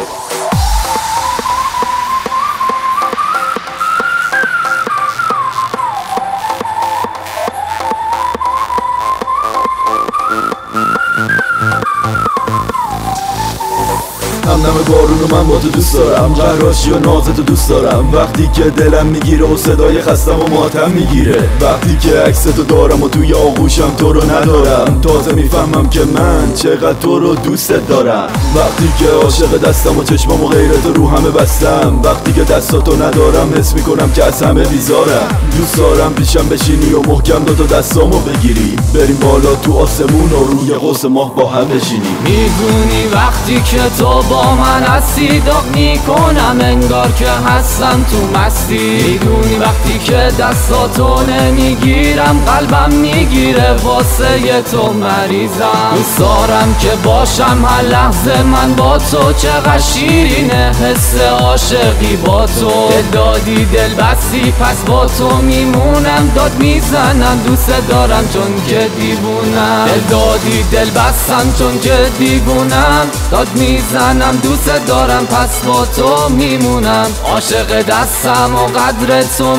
همدم بارونو من با تو دوست دارم، قراشی و نازتو دوست دارم. وقتی که دلم میگیره و صدای خستم و ماتم میگیره، وقتی که عکستو دارم و توی آغوشم تو رو ندارم، تازه میفهمم که من چقدر تو رو دوستت دارم. وقتی که عاشق دستم و چشمم و غیرت رو همه بستم، وقتی که دستاتو ندارم حس میکنم که از همه بیزارم. دوست دارم پیشم بشینی و محکم دوتا دستامو بگیری، بریم بالا تو آسمون و روی قوس ماه با هم بشینی. میدونی وقتی که تو با من هستی داغ میکنم انگار که هستم تو مستی. میدونی وقتی که دستاتو نمیگیرم قلبم میگیره واسه تو مریضم. دوست دارم که باشم هر لحظه من با تو، چقدر شیرینه حس عاشقی با تو. دل دادی دل بستی پس با تو میمونم، داد میزنم دوست دارم چون که دیوونم. دل دادی دل بستم چون که دیوونم، داد میزنم دوست دارم پس با تو میمونم. عاشق دستم و قدر تو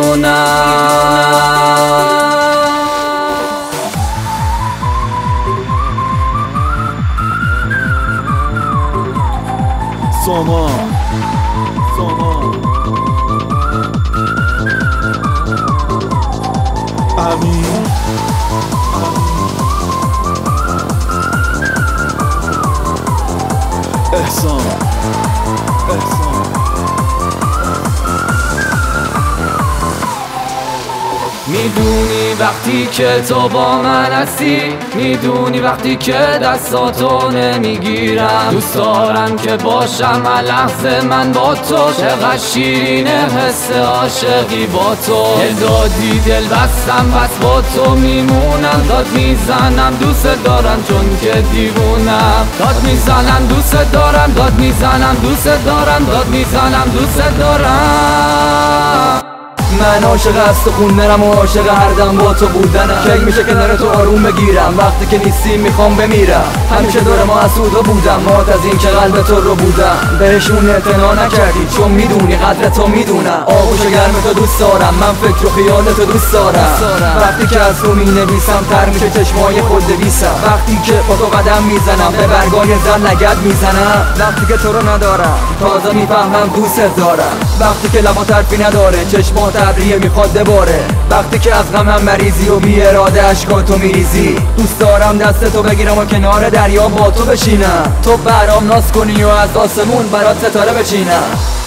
میدونم. سامان امین احسان میدونی وقتی که تو با من هستی، میدونی وقتی که دستاتو نمیگیرم. دوست دارم که باشم هر لحظه من با تو، چقدر شیرینه حس عاشقی با تو. دل دادی دل بستم پس با تو میمونم، داد میزنم دوست دارم چون که دیوونم. داد میزنم دوست دارم، داد میزنم دوست دارم، داد میزنم دوست دارم. من عاشق است و خون نرم و عاشق هر دم با تو بودنم. کی میشه کنار تو آروم بگیرم، وقتی که نیستی میخوام بمیرم. همیشه دور ما حسودا بودم، مات از این که قلب تو رو بودم. بهشون اعتنا نکردی چون میدونی قدر تو میدونم. آغوش گرم تو دوست دارم، من فکر و خیال تو دوست دارم. وقتی که از تو مینویسم تر میشه چشمای خود دویسم. وقتی که با تو قدم میزنم به برگای زن لگد میزنم. وقتی که تو رو ندارم تازه میفهمم دوست دارم. وقتی که لبا حرفی نداره چشمات ابریه میخواد بباره. وقتی که از غمم مریضی و بی اراده اشکاتو میریزی، دوست دارم دست تو بگیرم و کنار دریا با تو بشینم. تو برام ناز کنی و از آسمون برات ستاره بچینم.